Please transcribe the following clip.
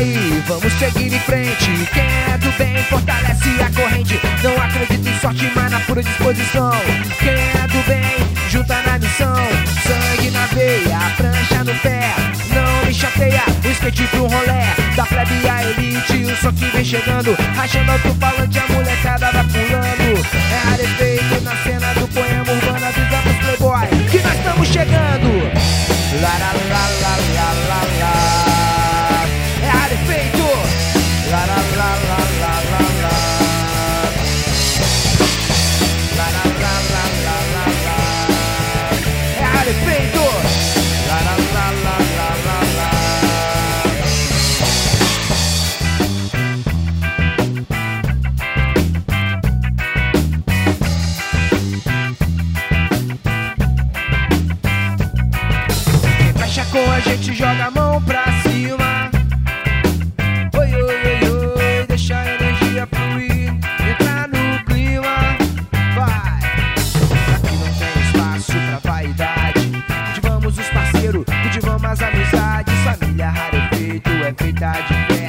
aí, vamos seguir em frente. Quem é do bem fortalece a corrente. Não acredito em sorte, mas na pura disposição. Quem é do bem, junta na missão. Sangue na veia, prancha no pé. Não me chateia, o skate pro rolé. Da plebe a elite, o som que vem chegando. Rachando alto-falante, a molecada vai pulando. É arefeito na cena do poema urbano. Avisamos playboy que nós estamos chegando. La la la la la la la. É arefeito. La la la la la la la. La la la la la la la. É arefeito. La la la la la la la. Com a gente joga a mão pra cima. Oi, oi, oi, oi, deixa a energia fluir, entrar no clima. Vai, aqui não tem espaço pra vaidade. Cultivamos os parceiros, cultivamos as amizades. Família Rarefeito é feita de bem.